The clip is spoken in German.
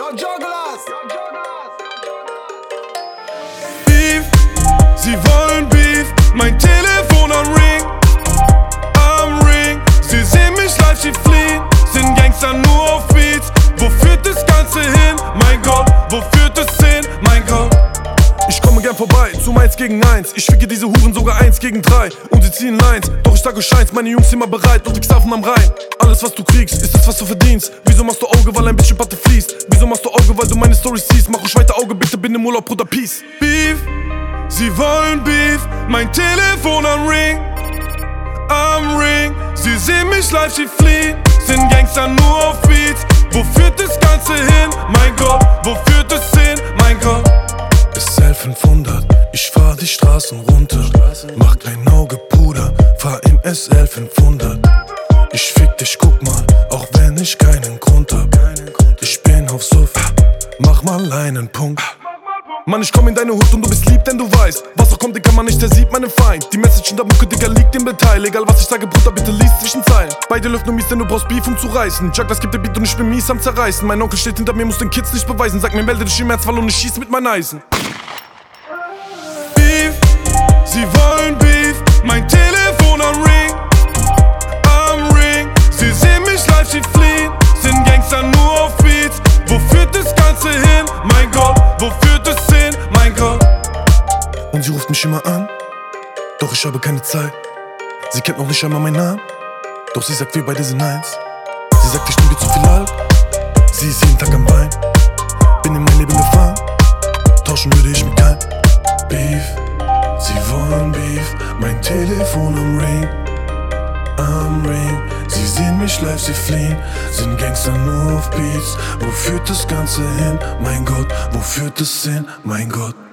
Yo, Jugglers! Beef, sie wollen Beef, mein Telefon am Ring. Sie sehen mich live, sie fliehen, sind Gangster nur auf Beats. Wo führt das Ganze hin? Mein Gott, wo führt es hin? Mein Gott. Ich komme gern vorbei, zum 1 gegen 1. Ich ficke diese Huren sogar 1 gegen 3. Und sie ziehen Lines, doch ich sage Scheins, meine Jungs immer bereit. Und ich saufen am Rhein. Alles was du kriegst, ist das was du verdienst. Wieso machst du Auge, weil ein bisschen Patte fließt? Wieso machst du Auge, weil du meine Storys siehst? Mach ruhig weiter Auge, bitte bin im Urlaub, Bruder, Peace. Beef, sie wollen Beef, mein Telefon am Ring. Sie sehen mich live, sie fliehen, sind Gangster nur auf Beats. Wo führt das Ganze hin? Mein Gott, wo führt es hin? Mein Gott. SL 500, ich fahr die Straßen runter. Mach kein Auge, Bruder, fahr im SL 500. Ich fick dich, guck mal, auch wenn ich keinen Grund hab. Ich bin auf Suff, mach mal einen Punkt. Mann, ich komm in deine Hut und du bist lieb, denn du weißt, was auch kommt, Digga, man nicht, der sieht meinen Feind. Die Message in der Mucke, Digga, liegt im Detail. Egal was ich sage, Bruder, bitte lies zwischen Zeilen. Bei dir läuft nur mies, denn du brauchst Beef, um zu reißen. Jugglers gibt der Beat und ich bin mies am Zerreißen. Mein Onkel steht hinter mir, muss den Kids nicht beweisen. Sag mir, melde dich im Ernstfall und ich schieß mit meinen Eisen. Beef, sie wollen Beef, mein Telefon am Ring. Sie sehen mich live, sie fliehen, sind Gangster nur auf Beats. Wo führt das Ganze hin? Mein Gott, wo führt es hin? Mein Gott. Und sie ruft mich immer an, doch ich habe keine Zeit. Sie kennt noch nicht einmal meinen Namen, doch sie sagt, wir beide sind eins. Sie sagt, ich trinke zu viel Alk, sie ist jeden Tag am Wein. Bin in mein Leben gefahren, tauschen würde ich mit keinem. Beef, sie wollen Beef, mein Telefon am Ring. Sie sehen mich live, sie fliehen, sind Gangster nur auf Beats. Wo führt das Ganze hin? Mein Gott, wo führt es hin? Mein Gott.